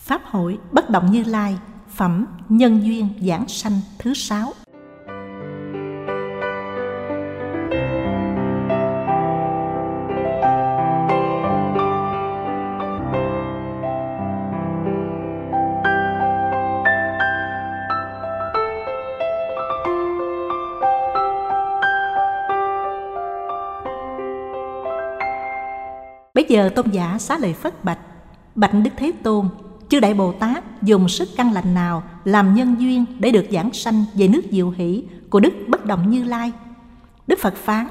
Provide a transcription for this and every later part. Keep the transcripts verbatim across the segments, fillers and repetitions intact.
Pháp hội Bất Động Như Lai, phẩm Nhân Duyên Giảng Sanh thứ sáu. Bây giờ tôn giả Xá Lợi Phất bạch: Bạch Đức Thế Tôn, chư Đại Bồ Tát dùng sức căn lành nào làm nhân duyên để được giảng sanh về nước Diệu Hỷ của Đức Bất Động Như Lai? Đức Phật phán: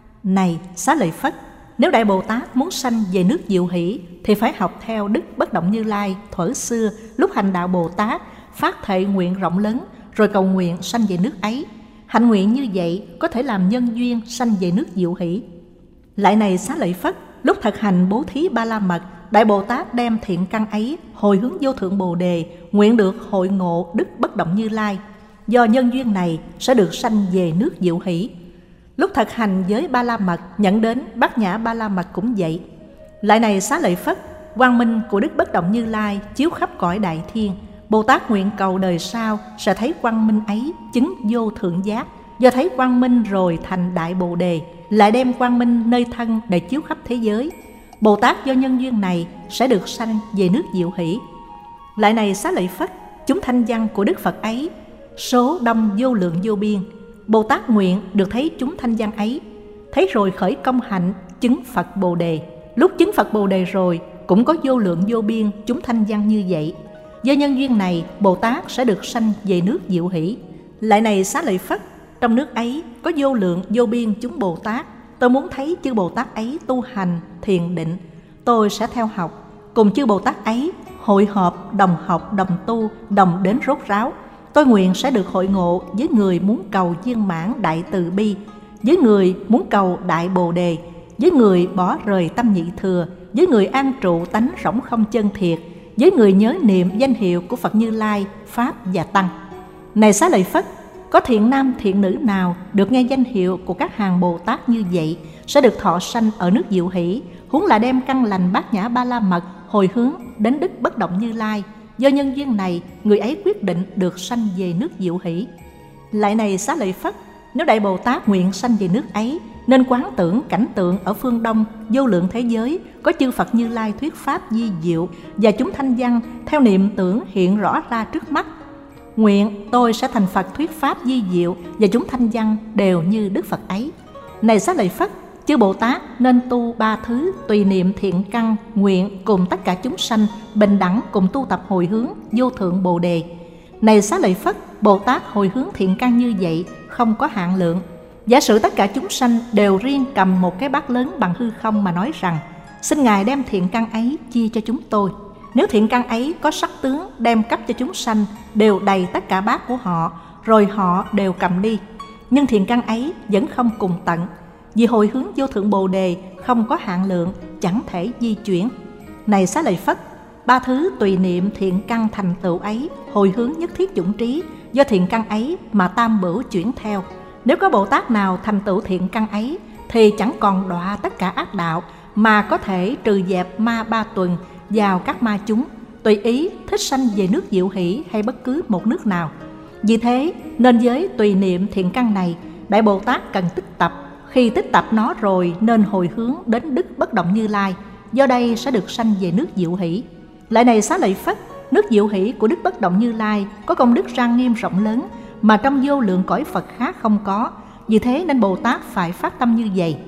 Này Xá Lợi Phất, nếu Đại Bồ Tát muốn sanh về nước Diệu Hỷ thì phải học theo Đức Bất Động Như Lai thuở xưa lúc hành đạo Bồ Tát, phát thệ nguyện rộng lớn rồi cầu nguyện sanh về nước ấy. Hạnh nguyện như vậy có thể làm nhân duyên sanh về nước Diệu Hỷ. Lại này Xá Lợi Phất, lúc thực hành bố thí Ba La Mật, Đại Bồ Tát đem thiện căn ấy hồi hướng vô thượng Bồ Đề, nguyện được hội ngộ Đức Bất Động Như Lai. Do nhân duyên này sẽ được sanh về nước Diệu Hỷ. Lúc thực hành giới Ba La Mật, nhận đến Bát Nhã Ba La Mật cũng vậy. Lại này Xá Lợi Phất, quang minh của Đức Bất Động Như Lai chiếu khắp cõi đại thiên. Bồ Tát nguyện cầu đời sau sẽ thấy quang minh ấy chứng vô thượng giác. Do thấy quang minh rồi thành Đại Bồ Đề, lại đem quang minh nơi thân để chiếu khắp thế giới. Bồ Tát do nhân duyên này sẽ được sanh về nước Diệu Hỷ. Lại này Xá Lợi Phất, chúng thanh văn của Đức Phật ấy số đông vô lượng vô biên. Bồ Tát nguyện được thấy chúng thanh văn ấy, thấy rồi khởi công hạnh chứng Phật Bồ Đề. Lúc chứng Phật Bồ Đề rồi cũng có vô lượng vô biên chúng thanh văn như vậy. Do nhân duyên này Bồ Tát sẽ được sanh về nước Diệu Hỷ. Lại này Xá Lợi Phất, trong nước ấy có vô lượng vô biên chúng Bồ Tát. Tôi muốn thấy chư Bồ Tát ấy tu hành thiền định, tôi sẽ theo học, cùng chư Bồ Tát ấy hội họp, đồng học, đồng tu, đồng đến rốt ráo. Tôi nguyện sẽ được hội ngộ với người muốn cầu viên mãn đại từ bi, với người muốn cầu đại Bồ Đề, với người bỏ rời tâm nhị thừa, với người an trụ tánh rỗng không chân thiệt, với người nhớ niệm danh hiệu của Phật Như Lai, Pháp và Tăng. Này Xá Lợi Phất, có thiện nam thiện nữ nào được nghe danh hiệu của các hàng Bồ Tát như vậy sẽ được thọ sanh ở nước Diệu Hỷ, huống là đem căn lành Bát Nhã Ba La Mật hồi hướng đến Đức Bất Động Như Lai. Do nhân duyên này, người ấy quyết định được sanh về nước Diệu Hỷ. Lại này Xá Lợi Phất, nếu Đại Bồ Tát nguyện sanh về nước ấy, nên quán tưởng cảnh tượng ở phương Đông vô lượng thế giới có chư Phật Như Lai thuyết pháp di diệu và chúng thanh văn theo niệm tưởng hiện rõ ra trước mắt. Nguyện tôi sẽ thành Phật thuyết pháp di diệu và chúng thanh văn đều như Đức Phật ấy. Này Xá Lợi Phất, chư Bồ Tát nên tu ba thứ tùy niệm thiện căn, nguyện cùng tất cả chúng sanh bình đẳng cùng tu tập hồi hướng vô thượng Bồ Đề. Này Xá Lợi Phất, Bồ Tát hồi hướng thiện căn như vậy không có hạn lượng. Giả sử tất cả chúng sanh đều riêng cầm một cái bát lớn bằng hư không mà nói rằng: Xin Ngài đem thiện căn ấy chia cho chúng tôi. Nếu thiện căn ấy có sắc tướng đem cấp cho chúng sanh đều đầy tất cả bát của họ, rồi họ đều cầm đi. Nhưng thiện căn ấy vẫn không cùng tận, vì hồi hướng vô thượng Bồ Đề không có hạn lượng, chẳng thể di chuyển. Này Xá Lợi Phất, ba thứ tùy niệm thiện căn thành tựu ấy hồi hướng nhất thiết chủng trí, do thiện căn ấy mà tam bửu chuyển theo. Nếu có Bồ Tát nào thành tựu thiện căn ấy thì chẳng còn đọa tất cả ác đạo, mà có thể trừ dẹp ma ba tuần vào các ma chúng, tùy ý thích sanh về nước Diệu Hỷ hay bất cứ một nước nào. Vì thế nên với tùy niệm thiện căn này, Đại Bồ Tát cần tích tập. Khi tích tập nó rồi nên hồi hướng đến Đức Bất Động Như Lai, do đây sẽ được sanh về nước Diệu Hỷ. Lại này Xá Lợi Phất, nước Diệu Hỷ của Đức Bất Động Như Lai có công đức trang nghiêm rộng lớn mà trong vô lượng cõi Phật khác không có. Vì thế nên Bồ Tát phải phát tâm như vậy: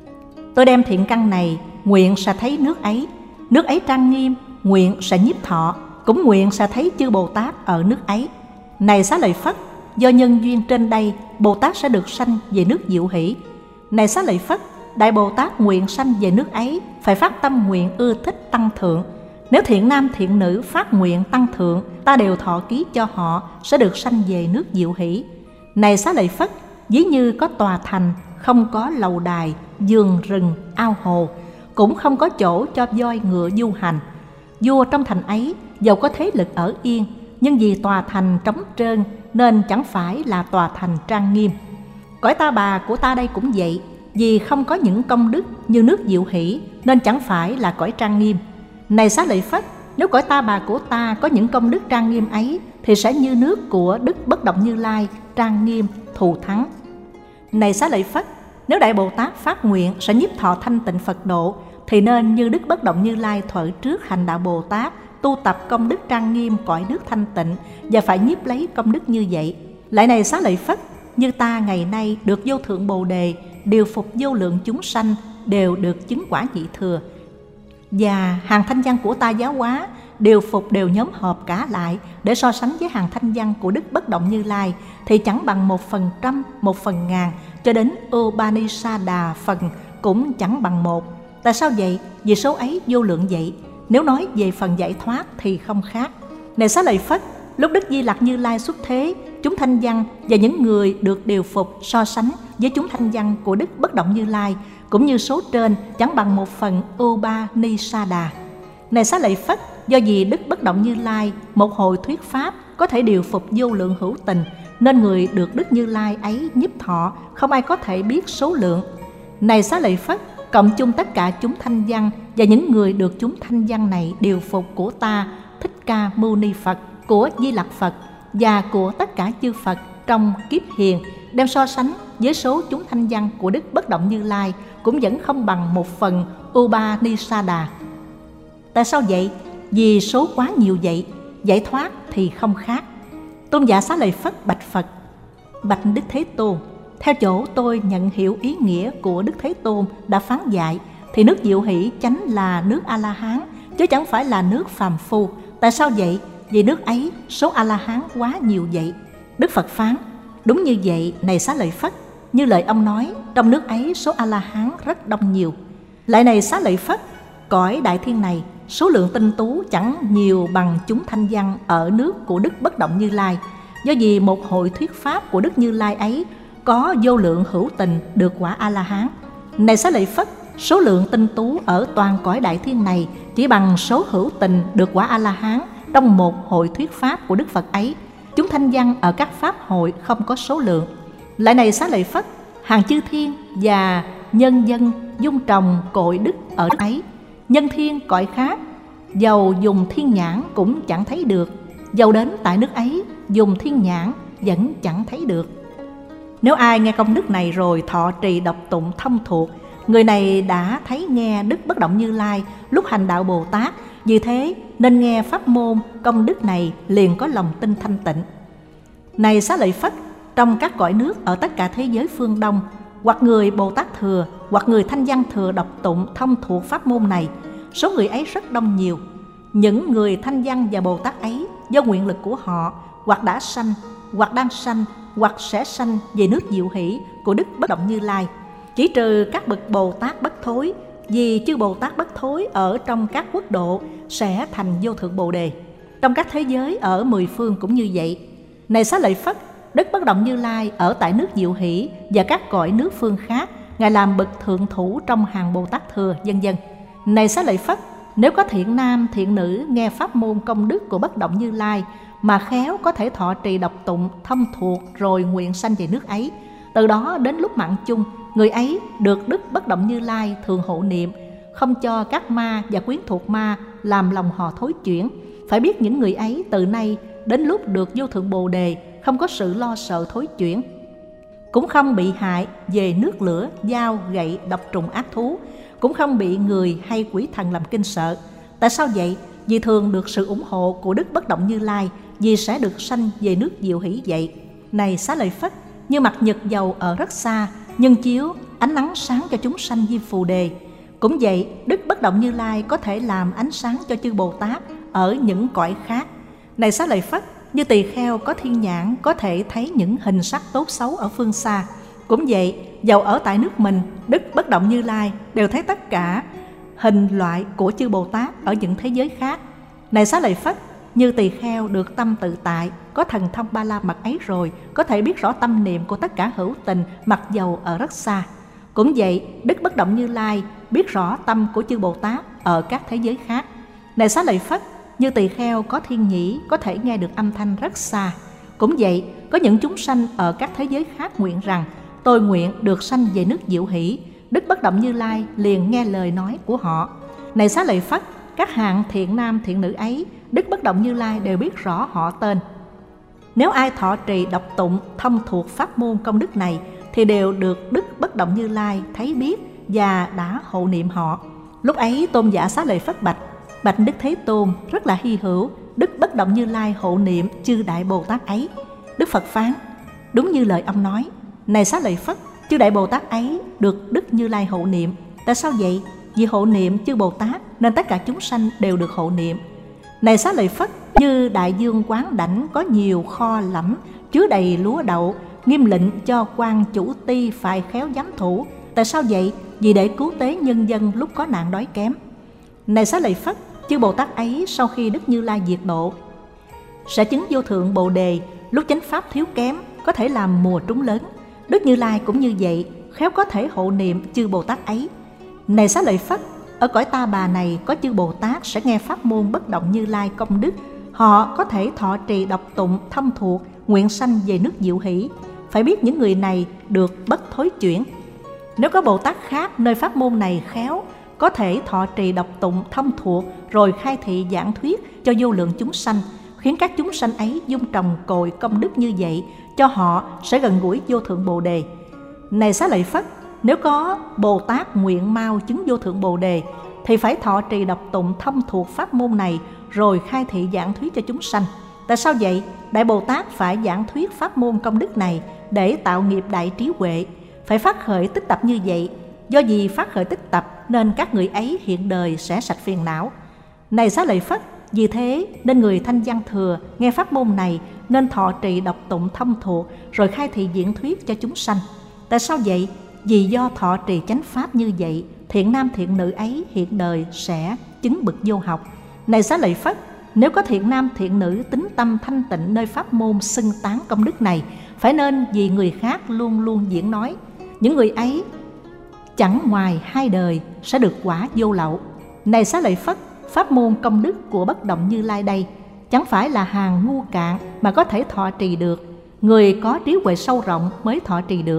Tôi đem thiện căn này, nguyện sẽ thấy nước ấy. Nước ấy trang nghiêm, nguyện sẽ nhiếp thọ, cũng nguyện sẽ thấy chư Bồ Tát ở nước ấy. Này Xá Lợi Phất, do nhân duyên trên đây, Bồ Tát sẽ được sanh về nước Diệu Hỷ. Này Xá Lợi Phất, Đại Bồ Tát nguyện sanh về nước ấy phải phát tâm nguyện ưa thích tăng thượng. Nếu thiện nam thiện nữ phát nguyện tăng thượng, ta đều thọ ký cho họ sẽ được sanh về nước Diệu Hỷ. Này Xá Lợi Phất, ví như có tòa thành, không có lầu đài, vườn rừng, ao hồ, cũng không có chỗ cho voi ngựa du hành. Vua trong thành ấy dầu có thế lực ở yên, nhưng vì tòa thành trống trơn nên chẳng phải là tòa thành trang nghiêm. Cõi Ta Bà của ta đây cũng vậy, vì không có những công đức như nước Diệu Hỷ nên chẳng phải là cõi trang nghiêm. Này Xá Lợi Phất, nếu cõi ta bà của ta có những công đức trang nghiêm ấy, thì sẽ như nước của Đức Bất Động Như Lai, trang nghiêm, thù thắng. Này Xá Lợi Phất, nếu Đại Bồ Tát phát nguyện sẽ nhiếp thọ thanh tịnh Phật độ, thì nên như Đức Bất Động Như Lai thuở trước hành đạo Bồ Tát, tu tập công đức trang nghiêm cõi nước thanh tịnh, và phải nhiếp lấy công đức như vậy. Lại này Xá Lợi Phất, như ta ngày nay được vô thượng Bồ Đề, điều phục vô lượng chúng sanh, đều được chứng quả nhị thừa. Và hàng thanh văn của ta giáo hóa, điều phục đều nhóm hợp cả lại để so sánh với hàng thanh văn của Đức Bất Động Như Lai, thì chẳng bằng một phần trăm, một phần ngàn, cho đến Upanishada phần cũng chẳng bằng một. Tại sao vậy? Vì số ấy vô lượng vậy. Nếu nói về phần giải thoát thì không khác. Này Xá Lợi Phất, lúc Đức Di Lặc Như Lai xuất thế, chúng thanh văn và những người được điều phục so sánh với chúng thanh văn của Đức Bất Động Như Lai, cũng như số trên chẳng bằng một phần Upanishada. Này Xá Lợi Phất, do vì Đức Bất Động Như Lai một hồi thuyết pháp có thể điều phục vô lượng hữu tình, nên người được Đức Như Lai ấy nhiếp thọ không ai có thể biết số lượng. Này Xá Lợi Phất, cộng chung tất cả chúng thanh văn và những người được chúng thanh văn này điều phục của ta Thích Ca Mâu Ni Phật, của Di Lặc Phật và của tất cả chư Phật trong kiếp hiền, đem so sánh với số chúng thanh văn của Đức Bất Động Như Lai, cũng vẫn không bằng một phần Upanishada. Tại sao vậy? Vì số quá nhiều vậy, giải thoát thì không khác. Tôn giả Xá Lợi Phất bạch Phật: bạch Đức Thế Tôn, theo chỗ tôi nhận hiểu ý nghĩa của Đức Thế Tôn đã phán dạy, thì nước Diệu Hỷ chánh là nước A-la-hán, chứ chẳng phải là nước phàm phu. Tại sao vậy? Vì nước ấy số A-la-hán quá nhiều vậy. Đức Phật phán: đúng như vậy, này Xá Lợi Phất, như lời ông nói, trong nước ấy số A-la-hán rất đông nhiều. Lại này Xá Lợi Phất, cõi đại thiên này số lượng tinh tú chẳng nhiều bằng chúng thanh văn ở nước của Đức Bất Động Như Lai. Do vì một hội thuyết pháp của Đức Như Lai ấy có vô lượng hữu tình được quả A-la-hán. Này Xá Lợi Phất, số lượng tinh tú ở toàn cõi đại thiên này chỉ bằng số hữu tình được quả A-la-hán trong một hội thuyết pháp của Đức Phật ấy. Chúng thanh văn ở các pháp hội không có số lượng. Lại này Xá Lợi Phất, hàng chư thiên và nhân dân dung trồng cội đức ở ấy. Nhân thiên cõi khác, dầu dùng thiên nhãn cũng chẳng thấy được, dầu đến tại nước ấy dùng thiên nhãn vẫn chẳng thấy được. Nếu ai nghe công đức này rồi thọ trì đọc tụng thông thuộc, người này đã thấy nghe Đức Bất Động Như Lai lúc hành đạo Bồ Tát. Vì thế nên nghe pháp môn công đức này liền có lòng tin thanh tịnh. Này Xá Lợi Phất, trong các cõi nước ở tất cả thế giới phương Đông, hoặc người Bồ Tát thừa, hoặc người thanh văn thừa đọc tụng thông thuộc pháp môn này, số người ấy rất đông nhiều. Những người thanh văn và Bồ Tát ấy do nguyện lực của họ, hoặc đã sanh, hoặc đang sanh, hoặc sẽ sanh về nước Diệu Hỷ của Đức Bất Động Như Lai. Chỉ trừ các bậc Bồ Tát bất thối, vì chư Bồ Tát bất thối ở trong các quốc độ sẽ thành vô thượng Bồ Đề. Trong các thế giới ở mười phương cũng như vậy. Này Xá Lợi Phất, Đức Bất Động Như Lai ở tại nước Diệu Hỷ và các cõi nước phương khác, Ngài làm bậc thượng thủ trong hàng Bồ Tát thừa, vân vân. Này Xá Lợi Phất, nếu có thiện nam, thiện nữ nghe pháp môn công đức của Bất Động Như Lai mà khéo có thể thọ trì đọc tụng thông thuộc rồi nguyện sanh về nước ấy, từ đó đến lúc mạng chung, người ấy được Đức Bất Động Như Lai thường hộ niệm, không cho các ma và quyến thuộc ma làm lòng họ thối chuyển. Phải biết những người ấy từ nay đến lúc được vô thượng Bồ Đề không có sự lo sợ thối chuyển, cũng không bị hại về nước lửa, dao, gậy, độc trùng ác thú, cũng không bị người hay quỷ thần làm kinh sợ. Tại sao vậy? Vì thường được sự ủng hộ của Đức Bất Động Như Lai, vì sẽ được sanh về nước Diệu Hỷ vậy. Này Xá Lợi Phất, như mặt nhật dầu ở rất xa, nhưng chiếu ánh nắng sáng cho chúng sanh Diêm Phù Đề, cũng vậy Đức Bất Động Như Lai có thể làm ánh sáng cho chư Bồ Tát ở những cõi khác. Này Xá Lợi Phất, như tỳ kheo có thiên nhãn có thể thấy những hình sắc tốt xấu ở phương xa, cũng vậy dầu ở tại nước mình, Đức Bất Động Như Lai đều thấy tất cả hình loại của chư Bồ Tát ở những thế giới khác. Này Xá Lợi Phất, như tỳ kheo được tâm tự tại, có thần thông ba la mật ấy rồi, có thể biết rõ tâm niệm của tất cả hữu tình mặc dầu ở rất xa. Cũng vậy, Đức Bất Động Như Lai biết rõ tâm của chư Bồ Tát ở các thế giới khác. Này Xá Lợi Phất, như tỳ kheo có thiên nhĩ có thể nghe được âm thanh rất xa. Cũng vậy, có những chúng sanh ở các thế giới khác nguyện rằng: tôi nguyện được sanh về nước Diệu Hỷ. Đức Bất Động Như Lai liền nghe lời nói của họ. Này Xá Lợi Phất, các hạng thiện nam thiện nữ ấy, Đức Bất Động Như Lai đều biết rõ họ tên. Nếu ai thọ trì đọc tụng thông thuộc pháp môn công đức này thì đều được Đức Bất Động Như Lai thấy biết và đã hộ niệm họ. Lúc ấy Tôn giả Xá Lợi Phất bạch: Bạch Đức Thế Tôn, rất là hy hữu, Đức Bất Động Như Lai hộ niệm chư Đại Bồ Tát ấy. Đức Phật phán: Đúng như lời ông nói. Này Xá Lợi Phất, chư Đại Bồ Tát ấy được Đức Như Lai hộ niệm. Tại sao vậy? Vì hộ niệm chư Bồ Tát nên tất cả chúng sanh đều được hộ niệm. Này Xá Lợi Phất, như Đại Dương Quán Đảnh có nhiều kho lẫm chứa đầy lúa đậu, nghiêm lệnh cho quan chủ ty phải khéo giám thủ. Tại sao vậy? Vì để cứu tế nhân dân lúc có nạn đói kém. Này Xá Lợi Phất, chư Bồ Tát ấy sau khi Đức Như Lai diệt độ sẽ chứng vô thượng Bồ Đề. Lúc chánh pháp thiếu kém có thể làm mùa trúng lớn. Đức Như Lai cũng như vậy, khéo có thể hộ niệm chư Bồ Tát ấy. Này Xá Lợi Phất, ở cõi Ta Bà này có chư Bồ Tát sẽ nghe pháp môn Bất Động Như Lai công đức. Họ có thể thọ trì đọc tụng thâm thuộc, nguyện sanh về nước Diệu Hỷ. Phải biết những người này được bất thối chuyển. Nếu có Bồ Tát khác nơi pháp môn này khéo, có thể thọ trì đọc tụng thông thuộc rồi khai thị giảng thuyết cho vô lượng chúng sanh, khiến các chúng sanh ấy dung trồng cội công đức như vậy, cho họ sẽ gần gũi vô thượng Bồ Đề. Này Xá Lợi Phất, nếu có Bồ Tát nguyện mau chứng vô thượng Bồ Đề thì phải thọ trì đọc tụng thông thuộc pháp môn này rồi khai thị giảng thuyết cho chúng sanh. Tại sao vậy? Đại Bồ Tát phải giảng thuyết pháp môn công đức này để tạo nghiệp đại trí huệ, phải phát khởi tích tập như vậy. Do vì phát khởi tích tập nên các người ấy hiện đời sẽ sạch phiền não. Này Xá Lợi Phất, vì thế nên người thanh văn thừa nghe pháp môn này nên thọ trì đọc tụng thông thuộc rồi khai thị diễn thuyết cho chúng sanh. Tại sao vậy? Vì do thọ trì chánh pháp như vậy, thiện nam thiện nữ ấy hiện đời sẽ chứng bậc vô học. Này Xá Lợi Phất, nếu có thiện nam thiện nữ tín tâm thanh tịnh nơi pháp môn xưng tán công đức này, phải nên vì người khác luôn luôn diễn nói. Những người ấy chẳng ngoài hai đời sẽ được quả vô lậu. Này Xá Lợi Phất, pháp môn công đức của Bất Động Như Lai đây chẳng phải là hàng ngu cạn mà có thể thọ trì được. Người có trí huệ sâu rộng mới thọ trì được.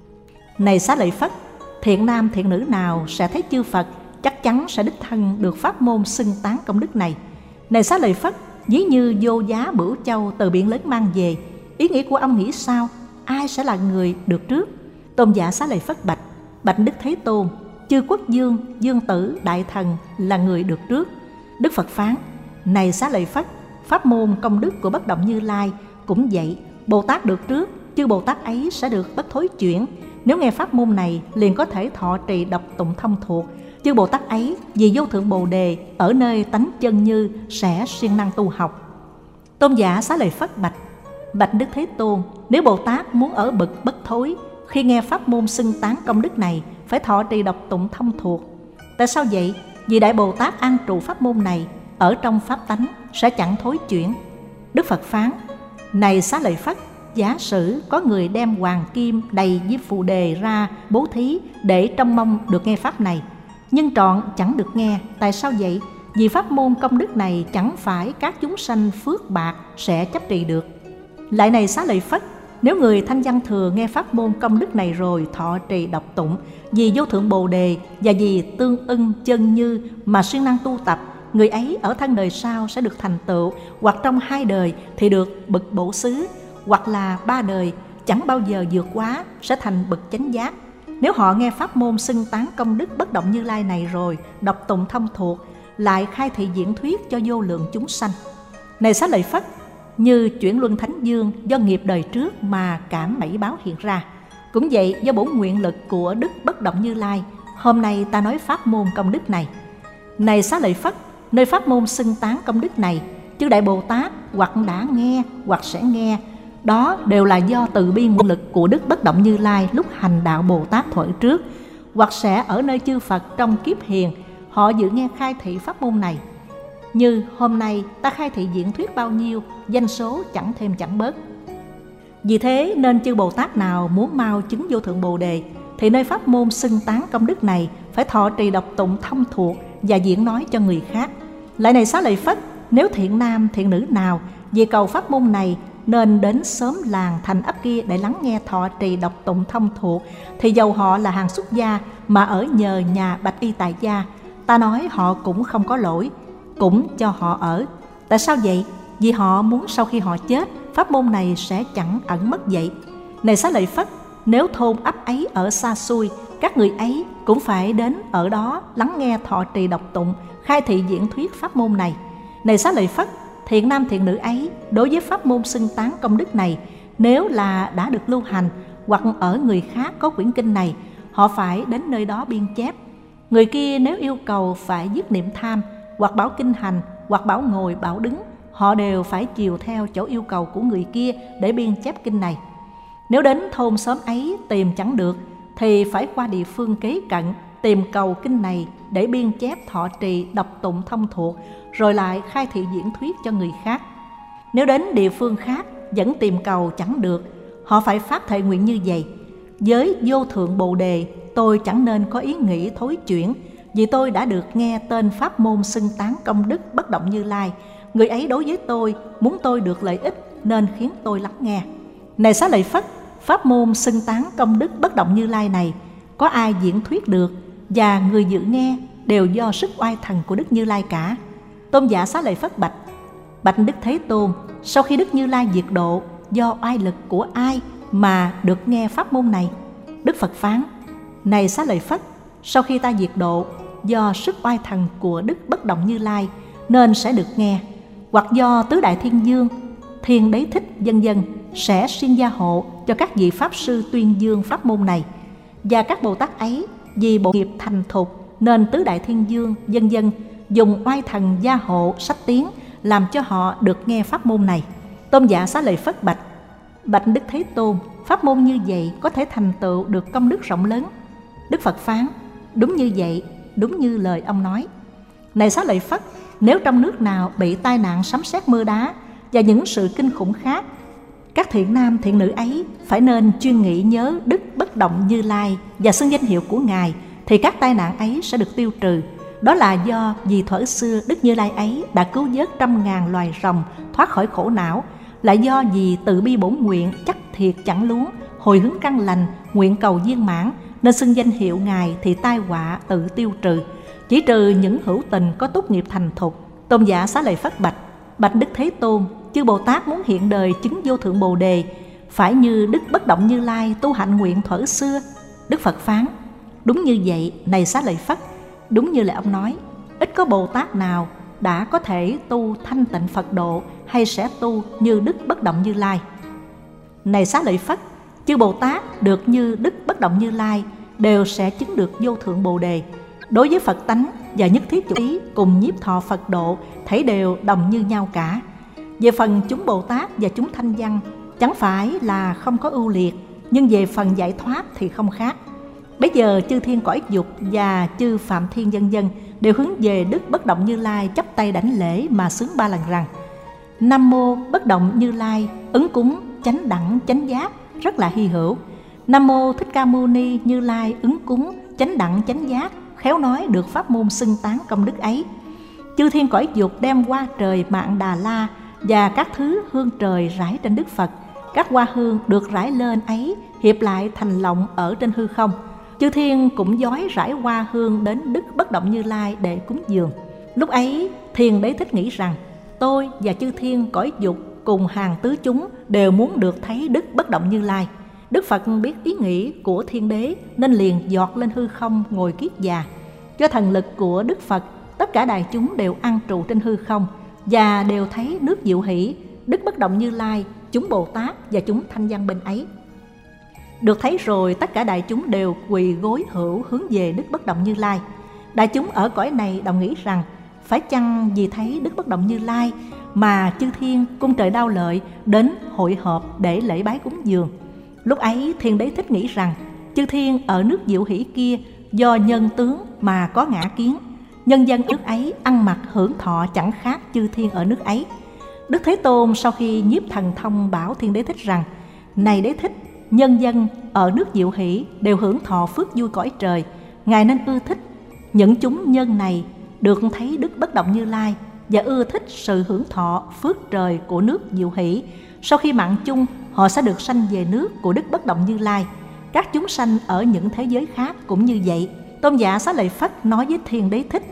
Này Xá Lợi Phất, thiện nam thiện nữ nào sẽ thấy chư Phật chắc chắn sẽ đích thân được pháp môn xưng tán công đức này. Này Xá Lợi Phất, ví như vô giá bửu châu từ biển lớn mang về, ý nghĩ của ông nghĩ sao? Ai sẽ là người được trước? Tôn giả Xá Lợi Phất bạch: Bạch Đức Thế Tôn, chư quốc dương, dương tử, đại thần là người được trước. Đức Phật phán: Này Xá Lợi Phất, pháp môn công đức của Bất Động Như Lai cũng vậy. Bồ Tát được trước, chư Bồ Tát ấy sẽ được bất thối chuyển. Nếu nghe pháp môn này liền có thể thọ trì đọc tụng thông thuộc. Chư Bồ Tát ấy vì vô thượng Bồ Đề ở nơi tánh chân như sẽ siêng năng tu học. Tôn giả Xá Lợi Phất bạch: Bạch Đức Thế Tôn, nếu Bồ Tát muốn ở bậc bất thối, khi nghe pháp môn xưng tán công đức này phải thọ trì đọc tụng thông thuộc. Tại sao vậy? Vì Đại Bồ Tát an trụ pháp môn này ở trong pháp tánh sẽ chẳng thối chuyển. Đức Phật phán: Này Xá Lợi Phất, giả sử có người đem hoàng kim đầy với phù đề ra bố thí để trông mong được nghe pháp này, nhưng trọn chẳng được nghe. Tại sao vậy? Vì pháp môn công đức này chẳng phải các chúng sanh phước bạc sẽ chấp trì được. Lại này Xá Lợi Phất, nếu người thanh văn thừa nghe pháp môn công đức này rồi thọ trì đọc tụng vì vô thượng Bồ Đề và vì tương ưng chân như mà siêng năng tu tập, người ấy ở thân đời sau sẽ được thành tựu, hoặc trong hai đời thì được bậc bổ xứ, hoặc là ba đời chẳng bao giờ vượt quá sẽ thành bậc chánh giác. Nếu họ nghe pháp môn xưng tán công đức Bất Động Như Lai này rồi đọc tụng thông thuộc, lại khai thị diễn thuyết cho vô lượng chúng sanh. Này Xá Lợi Phất, như chuyển luân thánh dương do nghiệp đời trước mà cảm mảy báo hiện ra, cũng vậy do bổn nguyện lực của Đức Bất Động Như Lai, hôm nay ta nói pháp môn công đức này. Này Xá Lợi Phất, nơi pháp môn xưng tán công đức này, chư Đại Bồ Tát hoặc đã nghe hoặc sẽ nghe, đó đều là do từ bi nguyện lực của Đức Bất Động Như Lai lúc hành đạo Bồ Tát thuở trước, hoặc sẽ ở nơi chư Phật trong kiếp hiền, họ dự nghe khai thị pháp môn này. Như hôm nay ta khai thị diễn thuyết bao nhiêu, danh số chẳng thêm chẳng bớt. Vì thế nên chư Bồ Tát nào muốn mau chứng vô thượng Bồ Đề thì nơi pháp môn xưng tán công đức này phải thọ trì đọc tụng thông thuộc và diễn nói cho người khác. Lại này Xá Lợi Phất, nếu thiện nam thiện nữ nào vì cầu pháp môn này nên đến sớm làng thành ấp kia để lắng nghe thọ trì đọc tụng thông thuộc, thì dầu họ là hàng xuất gia mà ở nhờ nhà bạch y tại gia, Ta nói họ cũng không có lỗi, cũng cho họ ở. Tại sao vậy? Vì họ muốn sau khi họ chết, pháp môn này sẽ chẳng ẩn mất vậy. Này Xá Lợi Phất, nếu thôn ấp ấy ở xa xôi, các người ấy cũng phải đến ở đó lắng nghe thọ trì đọc tụng, khai thị diễn thuyết pháp môn này. Này Xá Lợi Phất, thiện nam thiện nữ ấy đối với pháp môn xưng tán công đức này, nếu là đã được lưu hành hoặc ở người khác có quyển kinh này, họ phải đến nơi đó biên chép. Người kia nếu yêu cầu phải dứt niệm tham, hoặc bảo kinh hành, hoặc bảo ngồi, bảo đứng, họ đều phải chiều theo chỗ yêu cầu của người kia để biên chép kinh này. Nếu đến thôn xóm ấy tìm chẳng được, thì phải qua địa phương kế cận tìm cầu kinh này để biên chép thọ trì đọc tụng thông thuộc, rồi lại khai thị diễn thuyết cho người khác. Nếu đến địa phương khác vẫn tìm cầu chẳng được, họ phải phát thệ nguyện như vậy: với vô thượng bồ đề, tôi chẳng nên có ý nghĩ thối chuyển, vì tôi đã được nghe tên pháp môn xưng tán công đức bất động Như Lai. Người ấy đối với tôi muốn tôi được lợi ích nên khiến tôi lắng nghe. Này Xá Lợi Phất, pháp môn xưng tán công đức bất động Như Lai này có ai diễn thuyết được, và người dự nghe đều do sức oai thần của Đức Như Lai cả. Tôn giả Xá Lợi Phất bạch: Bạch Đức Thế Tôn, sau khi Đức Như Lai diệt độ, do oai lực của ai mà được nghe pháp môn này? Đức Phật phán: Này Xá Lợi Phất, sau khi ta diệt độ, do sức oai thần của Đức Bất Động Như Lai nên sẽ được nghe, hoặc do tứ đại thiên dương, Thiên Đế Thích vân vân sẽ xuyên gia hộ cho các vị pháp sư tuyên dương pháp môn này. Và các Bồ Tát ấy vì bộ nghiệp thành thục nên tứ đại thiên dương vân vân dùng oai thần gia hộ sách tiếng làm cho họ được nghe pháp môn này. Tôn giả Xá Lợi Phất bạch: Bạch Đức Thế Tôn, pháp môn như vậy có thể thành tựu được công đức rộng lớn. Đức Phật phán: Đúng như vậy, đúng như lời ông nói. Này Xá Lợi Phất, nếu trong nước nào bị tai nạn sấm sét mưa đá và những sự kinh khủng khác, các thiện nam thiện nữ ấy phải nên chuyên nghĩ nhớ Đức Bất Động Như Lai và xưng danh hiệu của Ngài, thì các tai nạn ấy sẽ được tiêu trừ. Đó là do vì thuở xưa Đức Như Lai ấy đã cứu vớt trăm ngàn loài rồng thoát khỏi khổ não, lại do vì từ bi bổn nguyện chắc thiệt chẳng luống, hồi hướng căn lành, nguyện cầu viên mãn, nên xưng danh hiệu Ngài thì tai họa tự tiêu trừ, chỉ trừ những hữu tình có tốt nghiệp thành thục. Tôn giả Xá Lợi Phất bạch: Bạch Đức Thế Tôn, chư Bồ Tát muốn hiện đời chứng vô thượng bồ đề, phải như Đức Bất Động Như Lai tu hạnh nguyện thuở xưa. Đức Phật phán: Đúng như vậy, này Xá Lợi Phất, đúng như là ông nói. Ít có Bồ Tát nào đã có thể tu thanh tịnh Phật độ hay sẽ tu như Đức Bất Động Như Lai. Này Xá Lợi Phất, chư Bồ Tát được như Đức Bất Động Như Lai đều sẽ chứng được vô thượng bồ đề. Đối với Phật tánh và nhất thiết chủ ý cùng nhiếp thọ Phật độ, thảy đều đồng như nhau cả. Về phần chúng Bồ Tát và chúng thanh văn, chẳng phải là không có ưu liệt, nhưng về phần giải thoát thì không khác. Bây giờ chư thiên cõi dục và chư phạm thiên vân vân đều hướng về Đức Bất Động Như Lai chắp tay đảnh lễ mà xướng ba lần rằng: Nam mô Bất Động Như Lai, ứng cúng chánh đẳng chánh giác, rất là hy hữu. Nam mô Thích Ca Mâu Ni Như Lai, ứng cúng chánh đẳng chánh giác, khéo nói được pháp môn xưng tán công đức ấy. Chư thiên cõi dục đem hoa trời Mạn Đà La và các thứ hương trời rải trên Đức Phật. Các hoa hương được rải lên ấy hiệp lại thành lọng ở trên hư không. Chư thiên cũng dói rải hoa hương đến Đức Bất Động Như Lai để cúng dường. Lúc ấy Thiên Đế Thích nghĩ rằng: tôi và chư thiên cõi dục cùng hàng tứ chúng đều muốn được thấy Đức Bất Động Như Lai. Đức Phật biết ý nghĩ của Thiên Đế nên liền giọt lên hư không ngồi kiết già. Do thần lực của Đức Phật, tất cả đại chúng đều an trụ trên hư không và đều thấy nước diệu hỷ, Đức Bất Động Như Lai, chúng Bồ Tát và chúng thanh văn bên ấy. Được thấy rồi, tất cả đại chúng đều quỳ gối hữu hướng về Đức Bất Động Như Lai. Đại chúng ở cõi này đồng nghĩ rằng: phải chăng vì thấy Đức Bất Động Như Lai mà chư thiên cung trời Đao Lợi đến hội họp để lễ bái cúng dường? Lúc ấy Thiên Đế Thích nghĩ rằng: chư thiên ở nước diệu hỷ kia do nhân tướng mà có ngã kiến, nhân dân nước ấy ăn mặc hưởng thọ chẳng khác chư thiên ở nước ấy. Đức Thế Tôn sau khi nhiếp thần thông bảo Thiên Đế Thích rằng: này Đế Thích, nhân dân ở nước diệu hỷ đều hưởng thọ phước vui cõi trời, Ngài nên ưa thích những chúng nhân này được thấy Đức Bất Động Như Lai và ưa thích sự hưởng thọ phước trời của nước diệu hỷ. Sau khi mạng chung, họ sẽ được sanh về nước của Đức Bất Động Như Lai. Các chúng sanh ở những thế giới khác cũng như vậy. Tôn giả Xá Lợi Phất nói với Thiên Đế Thích: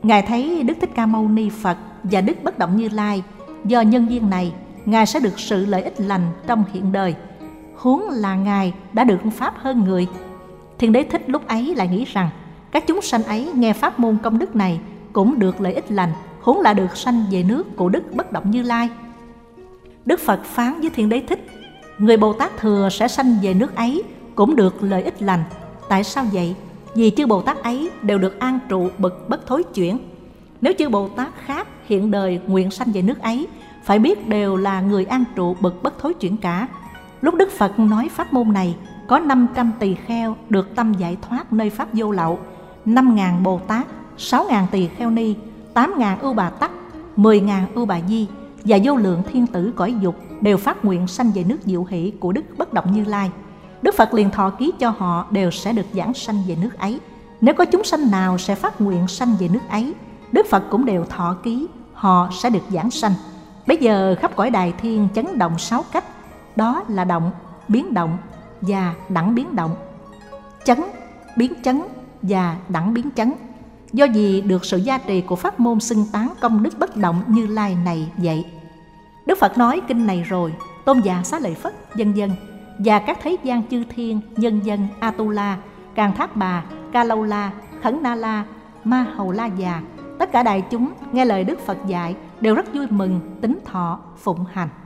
Ngài thấy Đức Thích Ca Mâu Ni Phật và Đức Bất Động Như Lai, do nhân duyên này, Ngài sẽ được sự lợi ích lành trong hiện đời. Huống là Ngài đã được pháp hơn người. Thiên Đế Thích lúc ấy lại nghĩ rằng các chúng sanh ấy nghe pháp môn công đức này cũng được lợi ích lành, huống là được sanh về nước của Đức Bất Động Như Lai. Đức Phật phán với Thiên Đế Thích: người Bồ Tát thừa sẽ sanh về nước ấy cũng được lợi ích lành. Tại sao vậy? Vì chư Bồ Tát ấy đều được an trụ bậc bất thối chuyển. Nếu chư Bồ Tát khác hiện đời nguyện sanh về nước ấy, phải biết đều là người an trụ bậc bất thối chuyển cả. Lúc Đức Phật nói pháp môn này, có năm trăm tỳ kheo được tâm giải thoát nơi pháp vô lậu, năm ngàn Bồ Tát, sáu ngàn tỳ kheo ni, tám ngàn ưu bà tắc, mười ngàn ưu bà di và vô lượng thiên tử cõi dục đều phát nguyện sanh về nước diệu hỷ của Đức Bất Động Như Lai. Đức Phật liền thọ ký cho họ đều sẽ được giảng sanh về nước ấy. Nếu có chúng sanh nào sẽ phát nguyện sanh về nước ấy, Đức Phật cũng đều thọ ký, họ sẽ được giảng sanh. Bây giờ khắp cõi Đại Thiên chấn động sáu cách, đó là động, biến động và đẳng biến động, chấn, biến chấn và đẳng biến chấn. Do gì được sự gia trì của pháp môn xưng tán công đức Bất Động Như Lai này vậy. Đức Phật nói kinh này rồi, Tôn giả Xá Lợi Phất vân vân và các thế gian chư thiên, nhân dân, Atula, Càn Thác Bà, Ca Lâu La, Khẩn Na La, Ma Hầu La Già, tất cả đại chúng nghe lời Đức Phật dạy đều rất vui mừng, tín thọ, phụng hành.